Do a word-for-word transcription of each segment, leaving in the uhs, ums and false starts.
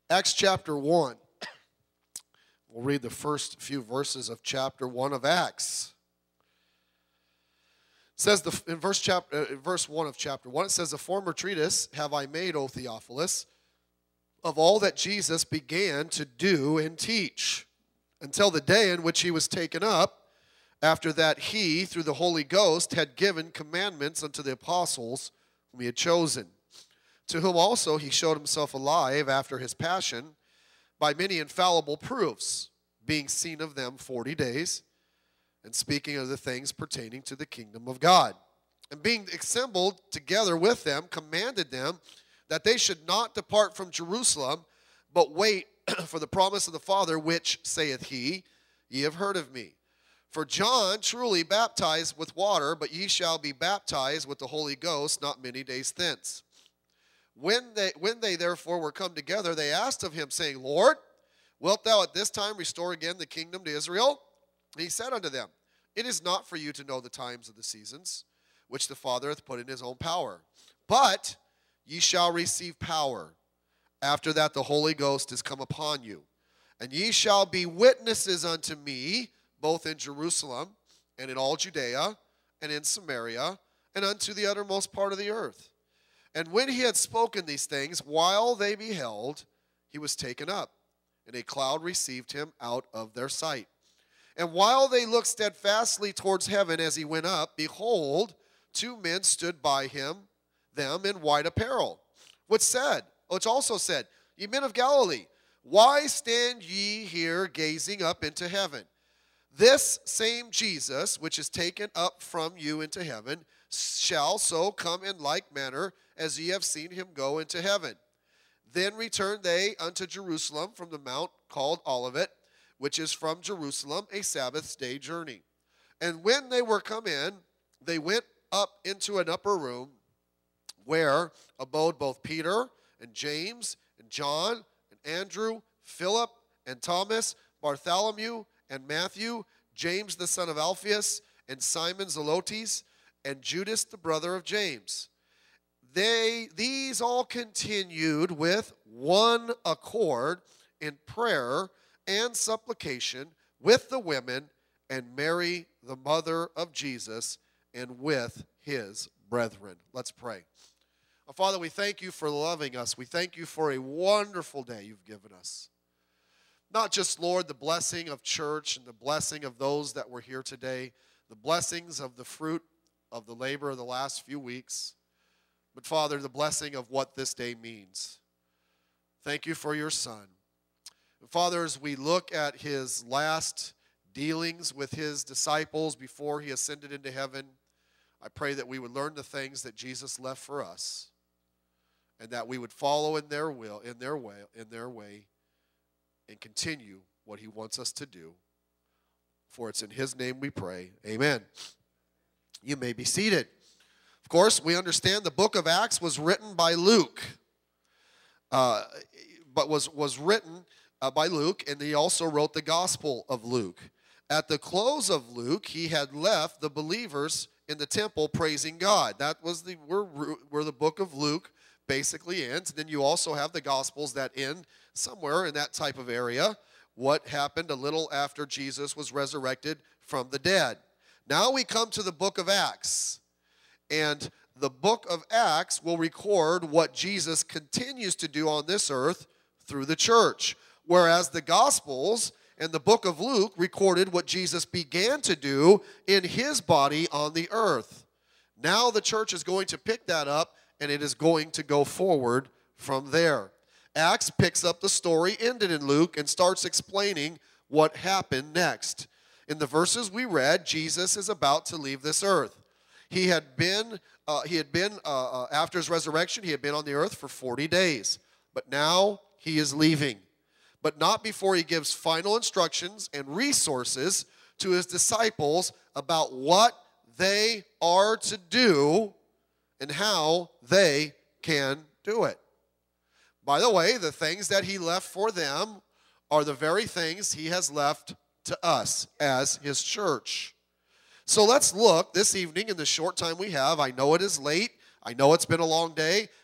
Acts chapter one. We'll read the first few verses of chapter one of Acts. It says the, in verse, chapter, uh, verse one of chapter one, it says, "The former treatise have I made, O Theophilus, of all that Jesus began to do and teach, until the day in which he was taken up, after that he, through the Holy Ghost, had given commandments unto the apostles whom he had chosen, to whom also he showed himself alive after his passion, by many infallible proofs, being seen of them forty days, and speaking of the things pertaining to the kingdom of God. And being assembled together with them, commanded them that they should not depart from Jerusalem, but wait for the promise of the Father, which, saith he, ye have heard of me. For John truly baptized with water, but ye shall be baptized with the Holy Ghost not many days thence. When they, when they therefore were come together, they asked of him, saying, Lord, wilt thou at this time restore again the kingdom to Israel? And he said unto them, It is not for you to know the times of the seasons, which the Father hath put in his own power. But ye shall receive power. After that the Holy Ghost is come upon you. And ye shall be witnesses unto me, both in Jerusalem, and in all Judea, and in Samaria, and unto the uttermost part of the earth. And when he had spoken these things, while they beheld, he was taken up, and a cloud received him out of their sight. And while they looked steadfastly towards heaven as he went up, behold, two men stood by him, them in white apparel, which said, which also said, Ye men of Galilee, why stand ye here gazing up into heaven? This same Jesus, which is taken up from you into heaven, shall so come in like manner as ye have seen him go into heaven. Then returned they unto Jerusalem from the mount called Olivet, which is from Jerusalem a Sabbath's day journey. And when they were come in, they went up into an upper room, where abode both Peter and James and John and Andrew, Philip and Thomas, Bartholomew and Matthew, James the son of Alphaeus, and Simon Zelotes, and Judas the brother of James. They, these all continued with one accord in prayer and supplication with the women and Mary, the mother of Jesus, and with his brethren. Let's pray. Oh, Father, we thank you for loving us. We thank you for a wonderful day you've given us. Not just, Lord, the blessing of church and the blessing of those that were here today, the blessings of the fruit of the labor of the last few weeks, but, Father, the blessing of what this day means. Thank you for your Son. And Father, as we look at his last dealings with his disciples before he ascended into heaven, I pray that we would learn the things that Jesus left for us, and that we would follow in their will, in their way, in their way, and continue what he wants us to do. For it's in his name we pray. Amen. You may be seated. Of course, we understand the book of Acts was written by Luke, uh, but was, was written uh, by Luke, and he also wrote the Gospel of Luke. At the close of Luke, he had left the believers in the temple praising God. That was the where, where the book of Luke basically ends. Then you also have the Gospels that end somewhere in that type of area. What happened a little after Jesus was resurrected from the dead. Now we come to the book of Acts. And the book of Acts will record what Jesus continues to do on this earth through the church. Whereas the Gospels and the book of Luke recorded what Jesus began to do in his body on the earth. Now the church is going to pick that up, and it is going to go forward from there. Acts picks up the story ended in Luke and starts explaining what happened next. In the verses we read, Jesus is about to leave this earth. He had been, uh, he had been uh, uh, after his resurrection, he had been on the earth for forty days. But now he is leaving. But not before he gives final instructions and resources to his disciples about what they are to do and how they can do it. By the way, the things that he left for them are the very things he has left to us as his church. So let's look this evening in the short time we have. I know it is late. I know it's been a long day.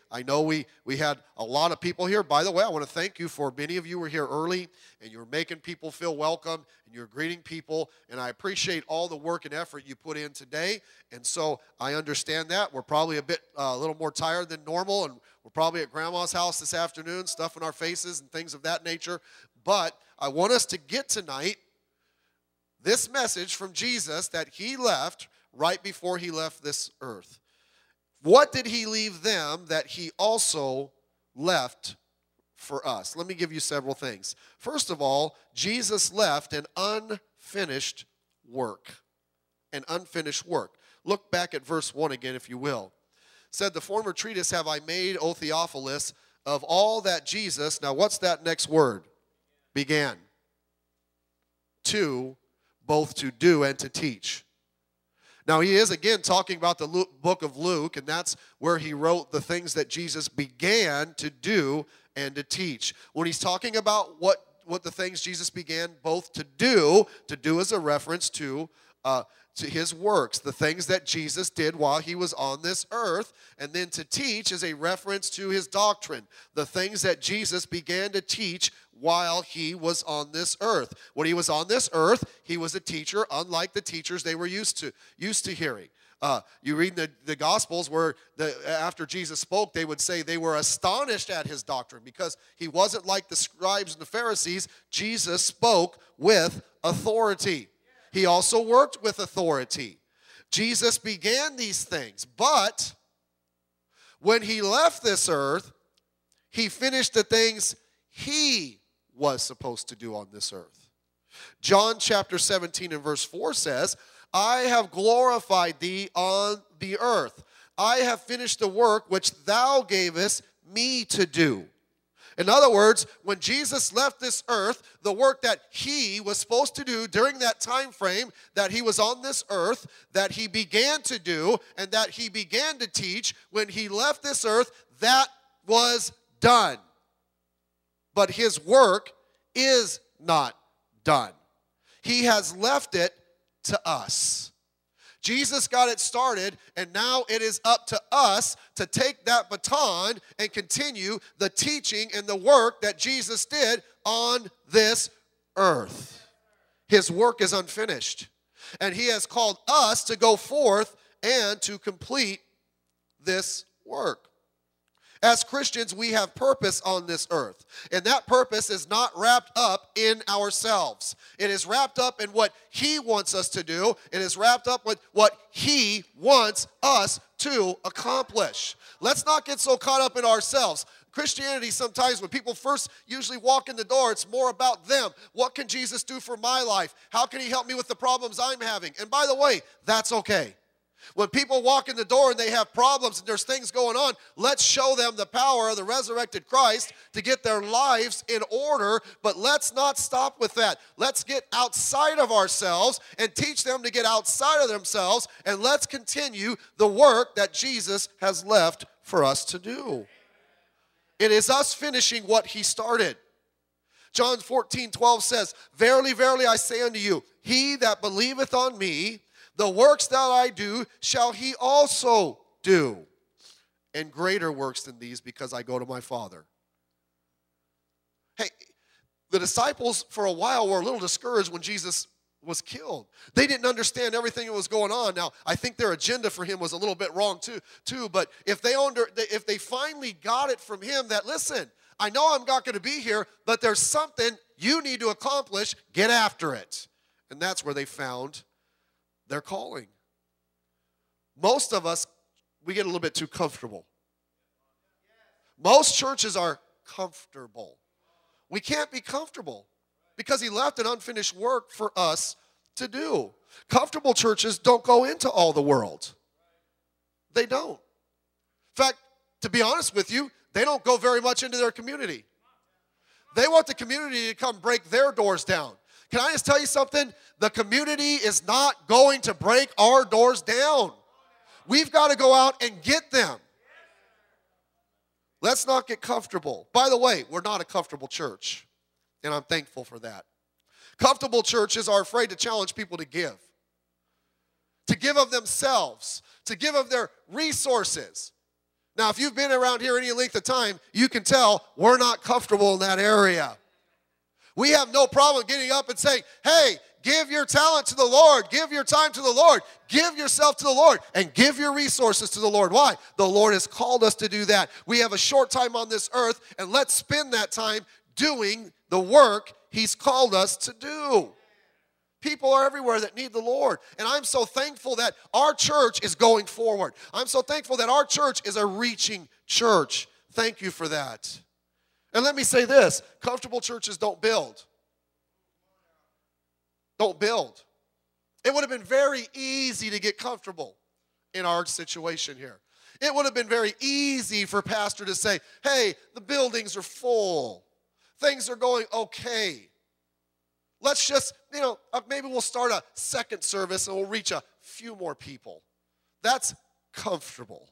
I know we, we had a lot of people here. By the way, I want to thank you for many of you were here early, and you were making people feel welcome, and you're greeting people, and I appreciate all the work and effort you put in today. And so I understand that. We're probably a bit, uh, a little more tired than normal, and we're probably at Grandma's house this afternoon, stuff in our faces and things of that nature. But I want us to get tonight this message from Jesus that he left right before he left this earth. What did he leave them that he also left for us? Let me give you several things. First of all, Jesus left an unfinished work. An unfinished work. Look back at verse one again, if you will. It said, the former treatise have I made, O Theophilus, of all that Jesus, now what's that next word? Began. To, both to do and to teach. Now, he is, again, talking about the Luke, book of Luke, and that's where he wrote the things that Jesus began to do and to teach. When he's talking about what, what the things Jesus began both to do, to do is a reference to, uh, to his works, the things that Jesus did while he was on this earth, and then to teach is a reference to his doctrine, the things that Jesus began to teach while he was on this earth. When he was on this earth, he was a teacher unlike the teachers they were used to used to hearing. Uh, you read the, the Gospels where the, after Jesus spoke, they would say they were astonished at his doctrine because he wasn't like the scribes and the Pharisees. Jesus spoke with authority. He also worked with authority. Jesus began these things, but when he left this earth, he finished the things he was supposed to do on this earth. John chapter seventeen and verse four says, I have glorified thee on the earth. I have finished the work which thou gavest me to do. In other words, when Jesus left this earth, the work that he was supposed to do during that time frame that he was on this earth, that he began to do and that he began to teach, when he left this earth, that was done. But his work is not done. He has left it to us. Jesus got it started, and now it is up to us to take that baton and continue the teaching and the work that Jesus did on this earth. His work is unfinished, and he has called us to go forth and to complete this work. As Christians, we have purpose on this earth, and that purpose is not wrapped up in ourselves. It is wrapped up in what he wants us to do. It is wrapped up with what he wants us to accomplish. Let's not get so caught up in ourselves. Christianity, sometimes when people first usually walk in the door, it's more about them. What can Jesus do for my life? How can he help me with the problems I'm having? And by the way, that's okay. When people walk in the door and they have problems and there's things going on, let's show them the power of the resurrected Christ to get their lives in order, but let's not stop with that. Let's get outside of ourselves and teach them to get outside of themselves, and let's continue the work that Jesus has left for us to do. It is us finishing what he started. John fourteen twelve says, Verily, verily, I say unto you, he that believeth on me, the works that I do shall he also do, and greater works than these, because I go to my Father. Hey, the disciples for a while were a little discouraged when Jesus was killed. They didn't understand everything that was going on. Now, I think their agenda for him was a little bit wrong too, too but if they, under, if they finally got it from him that, listen, I know I'm not going to be here, but there's something you need to accomplish, get after it. And that's where they found their calling. Most of us, we get a little bit too comfortable. Most churches are comfortable. We can't be comfortable because he left an unfinished work for us to do. Comfortable churches don't go into all the world. They don't. In fact, to be honest with you, they don't go very much into their community. They want the community to come break their doors down. Can I just tell you something? The community is not going to break our doors down. We've got to go out and get them. Let's not get comfortable. By the way, we're not a comfortable church, and I'm thankful for that. Comfortable churches are afraid to challenge people to give, to give of themselves, to give of their resources. Now, if you've been around here any length of time, you can tell we're not comfortable in that area. We have no problem getting up and saying, hey, give your talent to the Lord. Give your time to the Lord. Give yourself to the Lord and give your resources to the Lord. Why? The Lord has called us to do that. We have a short time on this earth, and let's spend that time doing the work He's called us to do. People are everywhere that need the Lord. And I'm so thankful that our church is going forward. I'm so thankful that our church is a reaching church. Thank you for that. And let me say this, comfortable churches don't build. Don't build. It would have been very easy to get comfortable in our situation here. It would have been very easy for pastor to say, hey, the buildings are full. Things are going okay. Let's just, you know, maybe we'll start a second service and we'll reach a few more people. That's comfortable.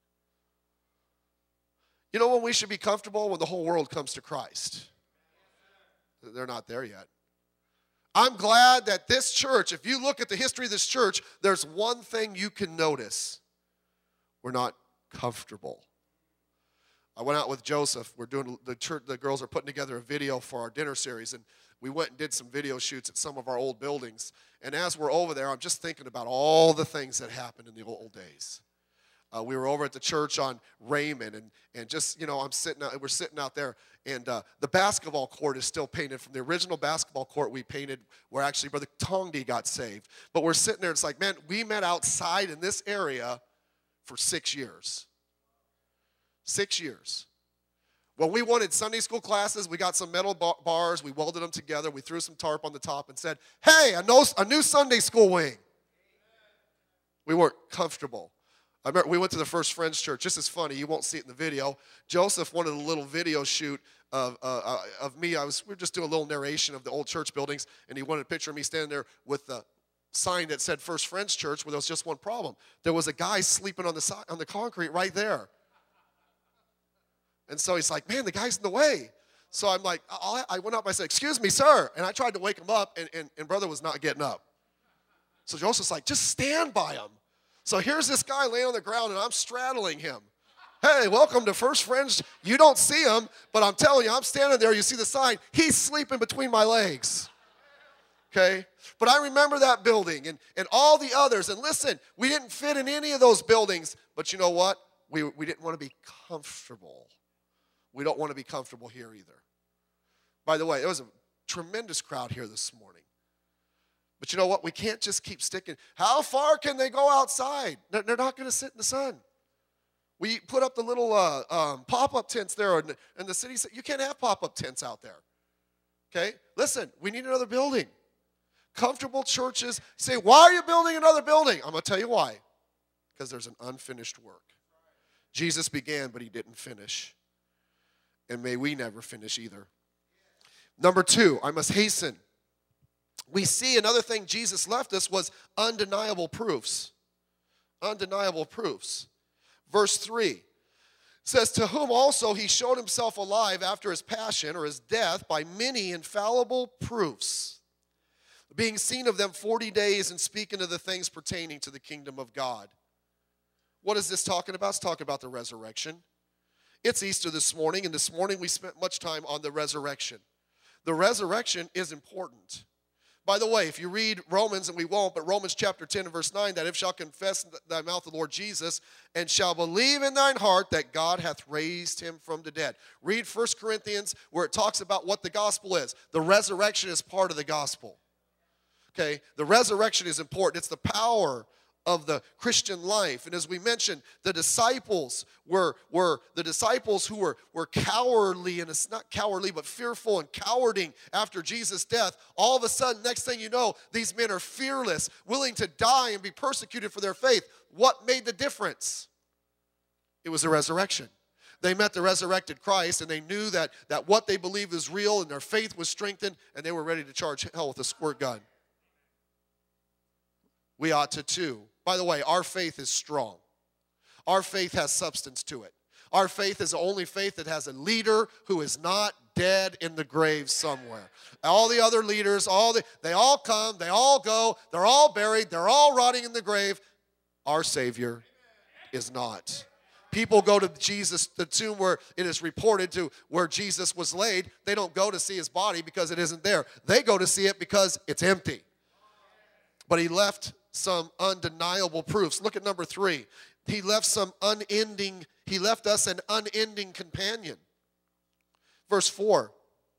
You know when we should be comfortable? When the whole world comes to Christ. They're not there yet. I'm glad that this church, if you look at the history of this church, there's one thing you can notice. We're not comfortable. I went out with Joseph. We're doing the church, the girls are putting together a video for our dinner series, and we went and did some video shoots at some of our old buildings. And as we're over there, I'm just thinking about all the things that happened in the old days. Uh, we were over at the church on Raymond, and, and just, you know, I'm sitting out, we're sitting out there, and uh, the basketball court is still painted from the original basketball court we painted where actually Brother Tongdi got saved. But we're sitting there, and it's like, man, we met outside in this area for six years. Six years. When we wanted Sunday school classes, we got some metal bars, we welded them together, we threw some tarp on the top and said, hey, a, no, a new Sunday school wing. We weren't comfortable. I remember we went to the First Friends Church. This is funny. You won't see it in the video. Joseph wanted a little video shoot of uh, of me. I was we were just doing a little narration of the old church buildings, and he wanted a picture of me standing there with the sign that said First Friends Church. Well, there was just one problem. There was a guy sleeping on the si- on the concrete right there, and so he's like, "Man, the guy's in the way." So I'm like, I, I went up. I said, "Excuse me, sir," and I tried to wake him up, and, and, and brother was not getting up. So Joseph's like, "Just stand by him." So here's this guy laying on the ground, and I'm straddling him. Hey, welcome to First Friends. You don't see him, but I'm telling you, I'm standing there. You see the sign. He's sleeping between my legs. Okay? But I remember that building and, and all the others. And listen, we didn't fit in any of those buildings. But you know what? We, we didn't want to be comfortable. We don't want to be comfortable here either. By the way, it was a tremendous crowd here this morning. But you know what? We can't just keep sticking. How far can they go outside? They're not going to sit in the sun. We put up the little uh, um, pop-up tents there, and, and the city said, you can't have pop-up tents out there. Okay? Listen, we need another building. Comfortable churches say, why are you building another building? I'm going to tell you why. Because there's an unfinished work. Jesus began, but he didn't finish. And may we never finish either. Number two, I must hasten. We see another thing Jesus left us was undeniable proofs. Undeniable proofs. Verse three says, to whom also he showed himself alive after his passion or his death by many infallible proofs, being seen of them forty days and speaking of the things pertaining to the kingdom of God. What is this talking about? It's talking about the resurrection. It's Easter this morning, and this morning we spent much time on the resurrection. The resurrection is important. By the way, if you read Romans, and we won't, but Romans chapter ten and verse nine, that if shall confess in thy mouth the Lord Jesus, and shall believe in thine heart that God hath raised him from the dead. Read First Corinthians where it talks about what the gospel is. The resurrection is part of the gospel. Okay, the resurrection is important. It's the power of the Christian life. And as we mentioned, the disciples were, were the disciples who were, were cowardly, and it's not cowardly, but fearful and cowarding after Jesus' death. All of a sudden, next thing you know, these men are fearless, willing to die and be persecuted for their faith. What made the difference? It was the resurrection. They met the resurrected Christ, and they knew that, that what they believed was real, and their faith was strengthened, and they were ready to charge hell with a squirt gun. We ought to too. By the way, our faith is strong. Our faith has substance to it. Our faith is the only faith that has a leader who is not dead in the grave somewhere. All the other leaders, all the, they all come, they all go, they're all buried, they're all rotting in the grave. Our Savior is not. People go to Jesus, the tomb where it is reported to where Jesus was laid. They don't go to see his body because it isn't there. They go to see it because it's empty. But he left some undeniable proofs. Look at number three. He left some unending, he left us an unending companion. Verse four.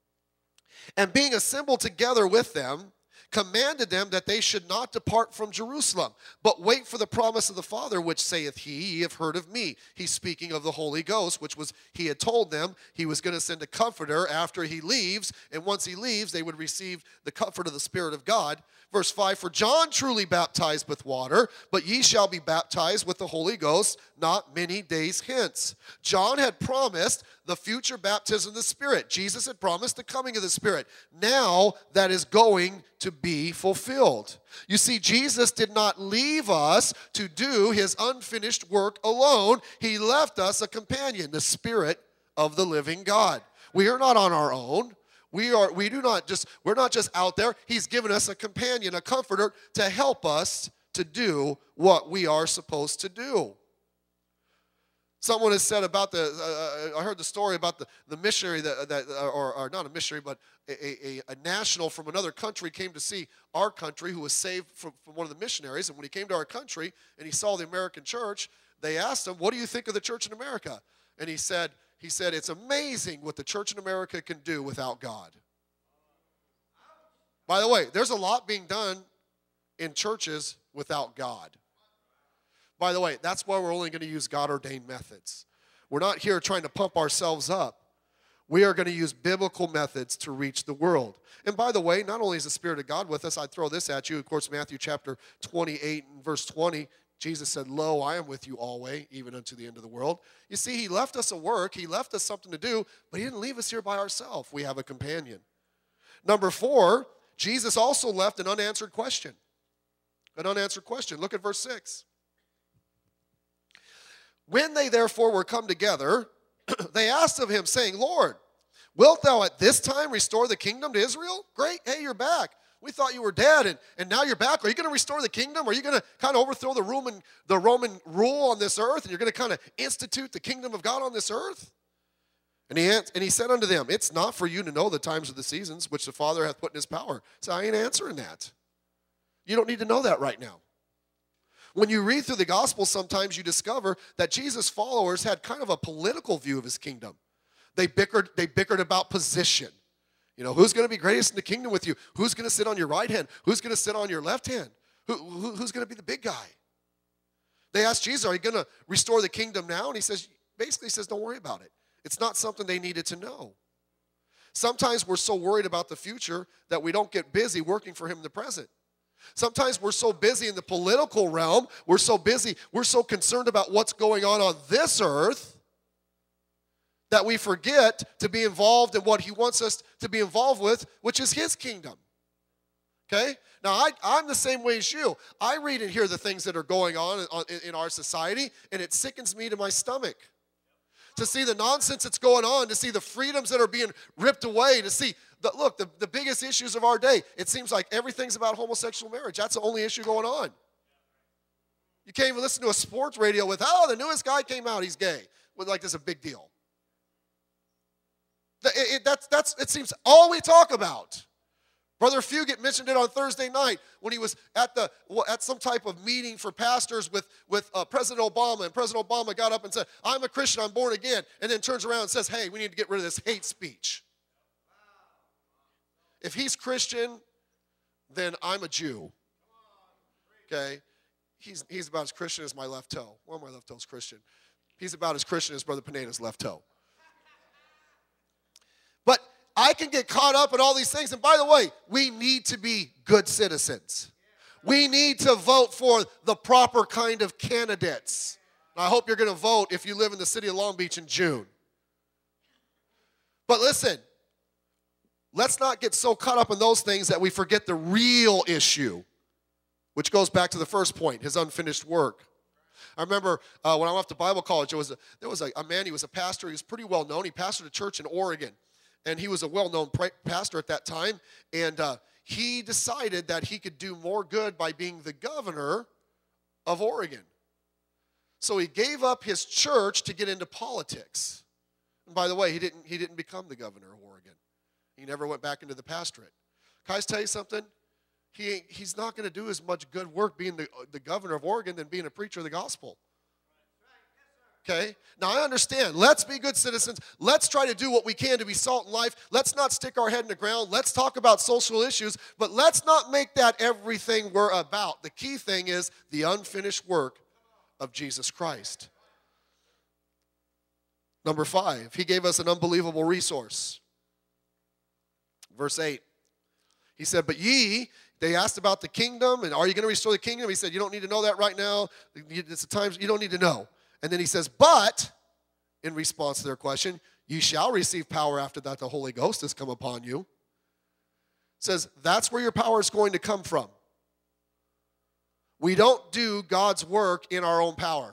And being assembled together with them, commanded them that they should not depart from Jerusalem, but wait for the promise of the Father, which saith he, ye have heard of me. He's speaking of the Holy Ghost, which was, he had told them he was going to send a comforter after he leaves, and once he leaves, they would receive the comfort of the Spirit of God. Verse five, for John truly baptized with water, but ye shall be baptized with the Holy Ghost not many days hence. John had promised the future baptism of the Spirit. Jesus had promised the coming of the Spirit. Now that is going to be fulfilled. You see, Jesus did not leave us to do his unfinished work alone. He left us a companion, the Spirit of the living God. We are not on our own. We are, we do not just, we're not just out there. He's given us a companion, a comforter to help us to do what we are supposed to do. Someone has said about the, uh, I heard the story about the, the missionary, that, that or, or not a missionary, but a, a, a national from another country came to see our country who was saved from, from one of the missionaries. And when he came to our country and he saw the American church, they asked him, what do you think of the church in America? And he said, He said, it's amazing what the church in America can do without God. By the way, there's a lot being done in churches without God. By the way, that's why we're only going to use God-ordained methods. We're not here trying to pump ourselves up. We are going to use biblical methods to reach the world. And by the way, not only is the Spirit of God with us, I'd throw this at you. Of course, Matthew chapter twenty-eight and verse twenty, Jesus said, lo, I am with you always, even unto the end of the world. You see, he left us a work. He left us something to do, but he didn't leave us here by ourselves. We have a companion. Number four, Jesus also left an unanswered question. An unanswered question. Look at verse six. When they therefore were come together, they asked of him, saying, Lord, wilt thou at this time restore the kingdom to Israel? Great, hey, you're back. We thought you were dead, and, and now you're back. Are you going to restore the kingdom? Are you going to kind of overthrow the Roman, the Roman rule on this earth, and you're going to kind of institute the kingdom of God on this earth? And he, and he said unto them, it's not for you to know the times of the seasons which the Father hath put in his power. So I ain't answering that. You don't need to know that right now. When you read through the gospel, sometimes you discover that Jesus' followers had kind of a political view of his kingdom. They bickered, they bickered about position. You know, who's going to be greatest in the kingdom with you? Who's going to sit on your right hand? Who's going to sit on your left hand? Who, who, who's going to be the big guy? They asked Jesus, are you going to restore the kingdom now? And he says, basically says, don't worry about it. It's not something they needed to know. Sometimes we're so worried about the future that we don't get busy working for him in the present. Sometimes we're so busy in the political realm, we're so busy, we're so concerned about what's going on on this earth that we forget to be involved in what he wants us to be involved with, which is his kingdom. Okay? Now, I, I'm the same way as you. I read and hear the things that are going on in, in our society, and it sickens me to my stomach. To see the nonsense that's going on, to see the freedoms that are being ripped away, to see, the, look, the, the biggest issues of our day, it seems like everything's about homosexual marriage. That's the only issue going on. You can't even listen to a sports radio with, oh, the newest guy came out, he's gay. Well, like, this is a big deal. It, it, that's, that's, it seems all we talk about. Brother Fugit mentioned it on Thursday night when he was at the at some type of meeting for pastors with, with uh, President Obama, and President Obama got up and said, I'm a Christian, I'm born again, and then turns around and says, hey, we need to get rid of this hate speech. If he's Christian, then I'm a Jew. Okay? He's, he's about as Christian as my left toe. Well, my left toe's Christian. He's about as Christian as Brother Pineda's left toe. But I can get caught up in all these things. And by the way, we need to be good citizens. We need to vote for the proper kind of candidates. And I hope you're going to vote if you live in the city of Long Beach in June. But listen, let's not get so caught up in those things that we forget the real issue, which goes back to the first point, his unfinished work. I remember uh, when I went to Bible college, there was, a, there was a, a man, he was a pastor, he was pretty well known. He pastored a church in Oregon. And he was a well-known pastor at that time. And uh, he decided that he could do more good by being the governor of Oregon. So he gave up his church to get into politics. And by the way, he didn't, he didn't become the governor of Oregon. He never went back into the pastorate. Can I just tell you something? He ain't, he's not going to do as much good work being the, the governor of Oregon than being a preacher of the gospel. Okay? Now, I understand. Let's be good citizens. Let's try to do what we can to be salt in life. Let's not stick our head in the ground. Let's talk about social issues, but let's not make that everything we're about. The key thing is the unfinished work of Jesus Christ. Number five, he gave us an unbelievable resource. Verse eight, he said, but ye, they asked about the kingdom, and are you going to restore the kingdom? He said, you don't need to know that right now. It's the times you don't need to know. And then he says, but, in response to their question, you shall receive power after that the Holy Ghost has come upon you. It says, that's where your power is going to come from. We don't do God's work in our own power.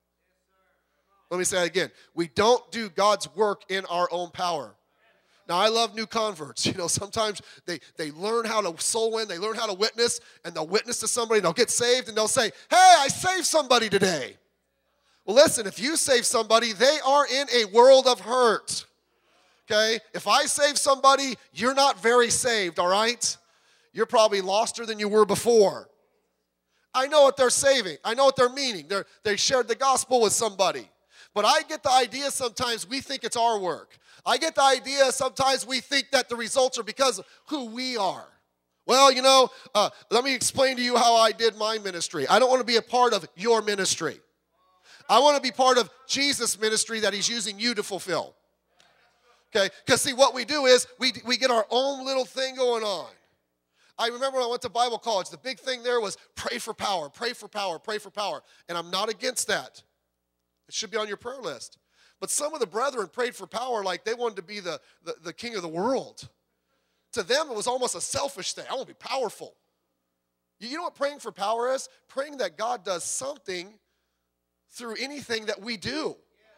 Let me say that again. We don't do God's work in our own power. Now, I love new converts. You know, sometimes they, they learn how to soul win, they learn how to witness, and they'll witness to somebody, and they'll get saved, and they'll say, hey, I saved somebody today. Well, listen, if you save somebody, they are in a world of hurt, okay? If I save somebody, you're not very saved, all right? You're probably loster than you were before. I know what they're saving. I know what they're meaning. They're, they shared the gospel with somebody. But I get the idea sometimes we think it's our work. I get the idea sometimes we think that the results are because of who we are. Well, you know, uh, let me explain to you how I did my ministry. I don't want to be a part of your ministry. I want to be part of Jesus' ministry that he's using you to fulfill. Okay? Because see, what we do is we, we get our own little thing going on. I remember when I went to Bible college, the big thing there was pray for power, pray for power, pray for power. And I'm not against that. It should be on your prayer list. But some of the brethren prayed for power like they wanted to be the, the, the king of the world. To them, it was almost a selfish thing. I want to be powerful. You know what praying for power is? Praying that God does something through anything that we do.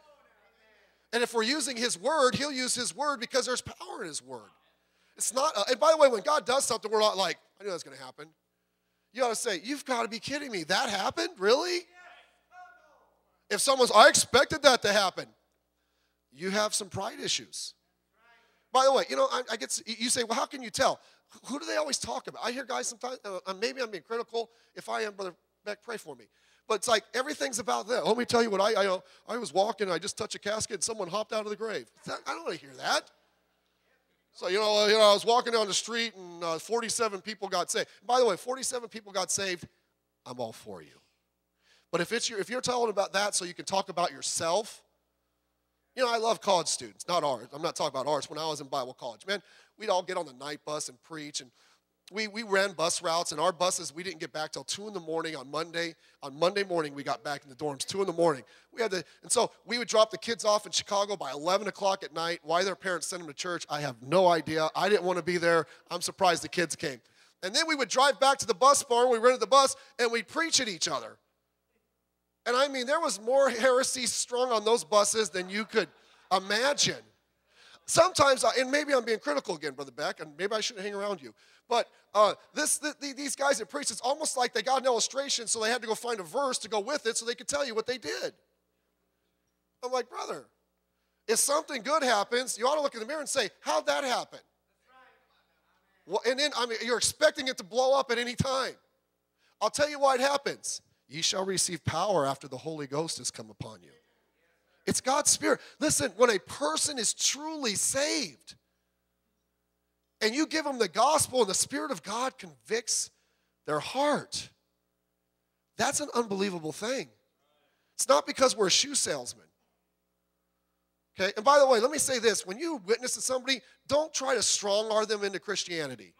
And if we're using his word, he'll use his word because there's power in his word. It's not, uh, and by the way, when God does something, we're not like, I knew that was going to happen. You ought to say, you've got to be kidding me. That happened? Really? If someone's, I expected that to happen. You have some pride issues. By the way, you know, I, I get, you say, well, how can you tell? Who do they always talk about? I hear guys sometimes, uh, maybe I'm being critical. If I am, Brother Beck, pray for me. But it's like everything's about them. Let me tell you what I, I, I was walking, and I just touched a casket, and someone hopped out of the grave. I don't want to hear that. So, you know, you know, I was walking down the street, and uh, forty-seven people got saved. By the way, forty-seven people got saved. I'm all for you. But if it's your, if you're telling about that so you can talk about yourself, you know, I love college students, not ours. I'm not talking about ours. When I was in Bible college, man, we'd all get on the night bus and preach, and we we ran bus routes, and our buses, we didn't get back till two in the morning on Monday. On Monday morning, we got back in the dorms, two in the morning. We had to, and so we would drop the kids off in Chicago by eleven o'clock at night. Why their parents sent them to church, I have no idea. I didn't want to be there. I'm surprised the kids came. And then we would drive back to the bus barn. We rented the bus, and we'd preach at each other. And I mean, there was more heresy strung on those buses than you could imagine. Sometimes, I, and maybe I'm being critical again, Brother Beck, and maybe I shouldn't hang around you. But uh, this, the, these guys that preach, it's almost like they got an illustration, so they had to go find a verse to go with it so they could tell you what they did. I'm like, brother, if something good happens, you ought to look in the mirror and say, how'd that happen? Well, and then, I mean, you're expecting it to blow up at any time. I'll tell you why it happens. Ye shall receive power after the Holy Ghost has come upon you. It's God's Spirit. Listen, when a person is truly saved, and you give them the gospel and the Spirit of God convicts their heart, that's an unbelievable thing. It's not because we're a shoe salesman. Okay, and by the way, let me say this. When you witness to somebody, don't try to strong-arm them into Christianity.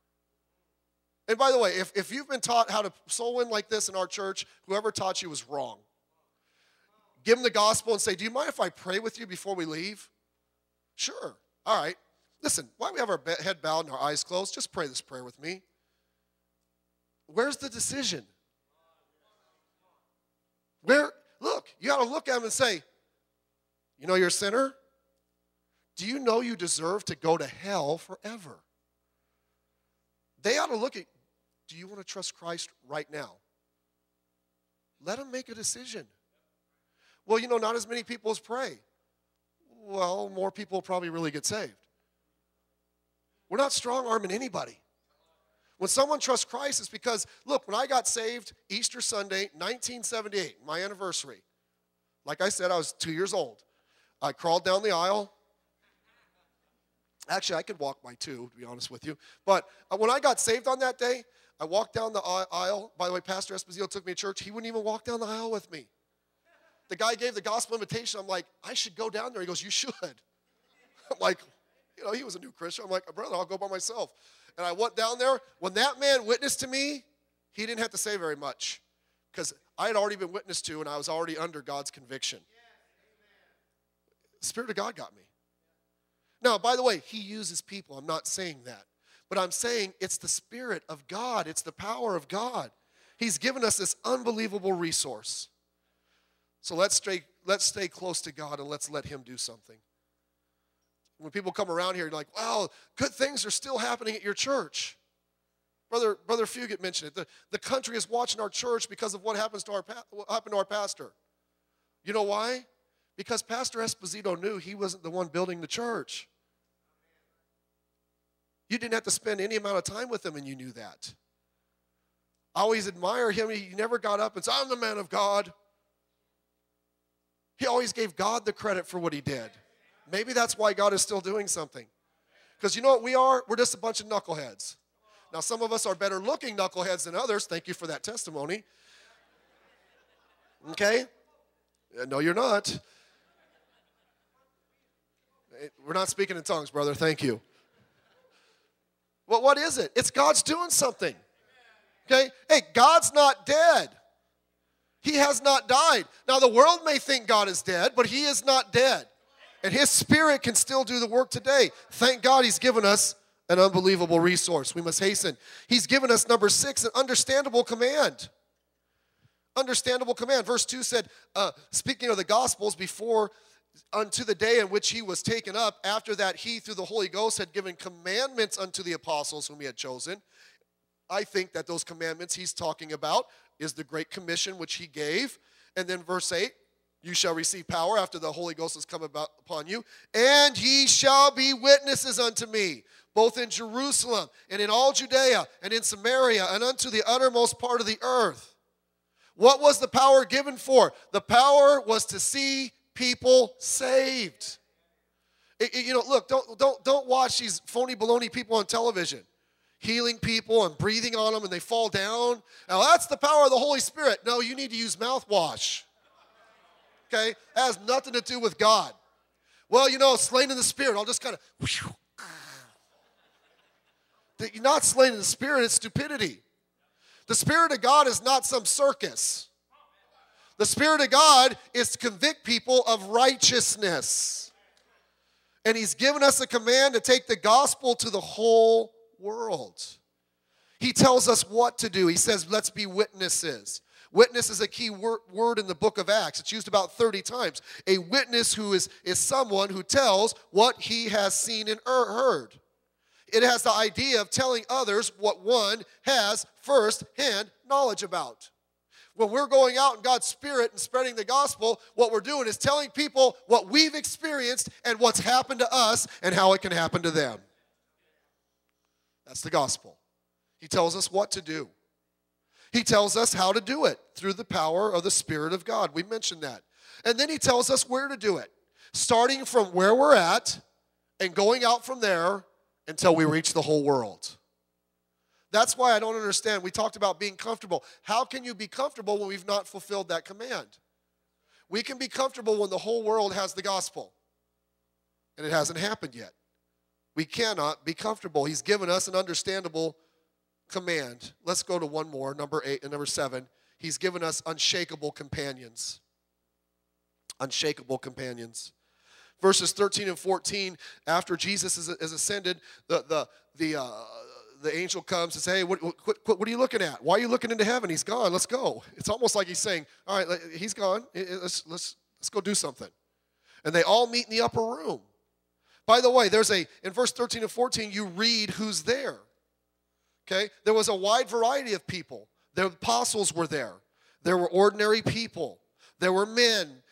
And by the way, if, if you've been taught how to soul win like this in our church, whoever taught you was wrong. Give them the gospel and say, do you mind if I pray with you before we leave? Sure. All right. Listen, why we have our head bowed and our eyes closed? Just pray this prayer with me. Where's the decision? Where? Look, you got to look at them and say, you know you're a sinner? Do you know you deserve to go to hell forever? They ought to look at, do you want to trust Christ right now? Let them make a decision. Well, you know, not as many people as pray. Well, more people probably really get saved. We're not strong-arming anybody. When someone trusts Christ, it's because, look, when I got saved, Easter Sunday, nineteen seventy-eight, my anniversary, like I said, I was two years old. I crawled down the aisle. Actually, I could walk by two, to be honest with you. But when I got saved on that day, I walked down the aisle. By the way, Pastor Esposito took me to church. He wouldn't even walk down the aisle with me. The guy gave the gospel invitation. I'm like, I should go down there. He goes, you should. I'm like, you know, he was a new Christian. I'm like, brother, I'll go by myself. And I went down there. When that man witnessed to me, he didn't have to say very much because I had already been witnessed to and I was already under God's conviction. The Spirit of God got me. Now, by the way, he uses people. I'm not saying that. But I'm saying it's the Spirit of God. It's the power of God. He's given us this unbelievable resource. So let's stay, let's stay close to God and let's let him do something. When people come around here, you're like, wow, good things are still happening at your church. Brother, Brother Fugit mentioned it. The, the country is watching our church because of what happens to our what happened to our pastor. You know why? Because Pastor Esposito knew he wasn't the one building the church. You didn't have to spend any amount of time with him, and you knew that. I always admire him. He never got up and said, I'm the man of God. He always gave God the credit for what he did. Maybe that's why God is still doing something. Because you know what we are? We're just a bunch of knuckleheads. Now, some of us are better looking knuckleheads than others. Thank you for that testimony. Okay? No, you're not. We're not speaking in tongues, brother. Thank you. Well, what is it? It's God's doing something. Okay? Hey, God's not dead. He has not died. Now, the world may think God is dead, but he is not dead. And his Spirit can still do the work today. Thank God he's given us an unbelievable resource. We must hasten. He's given us, number six, an understandable command. Understandable command. Verse two said, uh, speaking of the Gospels, before unto the day in which he was taken up, after that he, through the Holy Ghost, had given commandments unto the apostles whom he had chosen. I think that those commandments he's talking about is the Great Commission which he gave. And then verse eight, you shall receive power after the Holy Ghost has come about upon you, and ye shall be witnesses unto me, both in Jerusalem and in all Judea and in Samaria and unto the uttermost part of the earth. What was the power given for? The power was to see people saved. It, it, you know, look, don't, don't, don't watch these phony baloney people on television healing people and breathing on them and they fall down. Now, that's the power of the Holy Spirit. No, you need to use mouthwash. Okay? That has nothing to do with God. Well, you know, slain in the Spirit. I'll just kind of, you're not slain in the Spirit, it's stupidity. The Spirit of God is not some circus. The Spirit of God is to convict people of righteousness. And he's given us a command to take the gospel to the whole world. He tells us what to do. He says, let's be witnesses. Witness is a key wor- word in the book of Acts. It's used about thirty times. A witness who is, is someone who tells what he has seen and er- heard. It has the idea of telling others what one has first-hand knowledge about. When we're going out in God's Spirit and spreading the gospel, what we're doing is telling people what we've experienced and what's happened to us and how it can happen to them. That's the gospel. He tells us what to do. He tells us how to do it through the power of the Spirit of God. We mentioned that. And then he tells us where to do it, starting from where we're at and going out from there until we reach the whole world. That's why I don't understand. We talked about being comfortable. How can you be comfortable when we've not fulfilled that command? We can be comfortable when the whole world has the gospel, and it hasn't happened yet. We cannot be comfortable. He's given us an understandable command. Let's go to one more, number eight and number seven. He's given us unshakable companions. Unshakable companions. Verses thirteen and fourteen, after Jesus is, is ascended, the, the, the, uh, the angel comes and says, hey, what, what, what are you looking at? Why are you looking into heaven? He's gone. Let's go. It's almost like he's saying, all right, he's gone. Let's, let's, let's go do something. And they all meet in the upper room. By the way, there's a, in verse thirteen and fourteen, you read who's there. Okay? There was a wide variety of people. The apostles were there. There were ordinary people. There were men.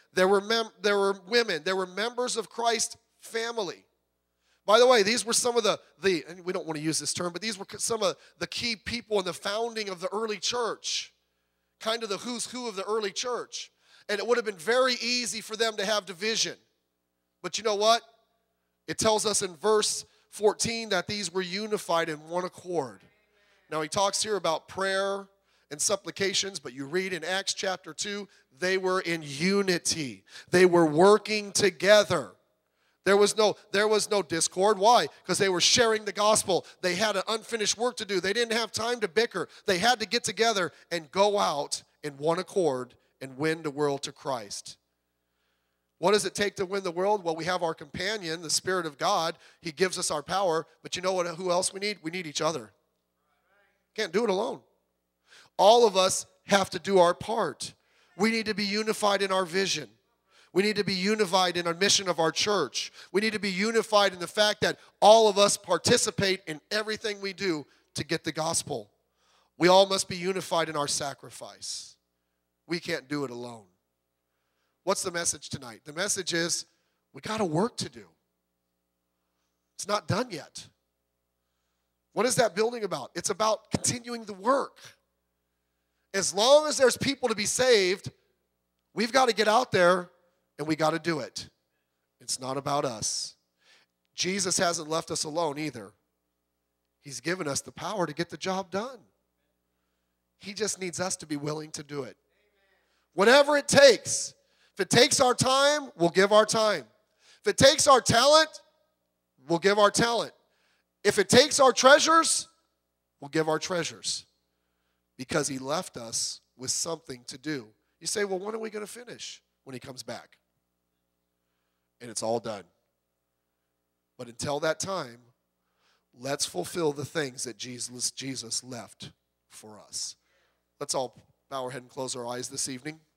There were, mem- there were women. There were members of Christ's family. By the way, these were some of the, the, and we don't want to use this term, but these were some of the key people in the founding of the early church. Kind of the who's who of the early church. And it would have been very easy for them to have division. But you know what? It tells us in verse fourteen that these were unified in one accord. Now he talks here about prayer and supplications, but you read in Acts chapter two, they were in unity. They were working together. There was no, there was no discord. Why? Because they were sharing the gospel. They had an unfinished work to do. They didn't have time to bicker. They had to get together and go out in one accord and win the world to Christ. What does it take to win the world? Well, we have our companion, the Spirit of God. He gives us our power. But you know what? Who else we need? We need each other. Can't do it alone. All of us have to do our part. We need to be unified in our vision. We need to be unified in our mission of our church. We need to be unified in the fact that all of us participate in everything we do to get the gospel. We all must be unified in our sacrifice. We can't do it alone. What's the message tonight? The message is we got a work to do. It's not done yet. What is that building about? It's about continuing the work. As long as there's people to be saved, we've got to get out there and we got to do it. It's not about us. Jesus hasn't left us alone either. He's given us the power to get the job done. He just needs us to be willing to do it. Whatever it takes. If it takes our time, we'll give our time. If it takes our talent, we'll give our talent. If it takes our treasures, we'll give our treasures. Because he left us with something to do. You say, well, when are we going to finish? When he comes back. And it's all done. But until that time, let's fulfill the things that Jesus, Jesus left for us. Let's all bow our head and close our eyes this evening.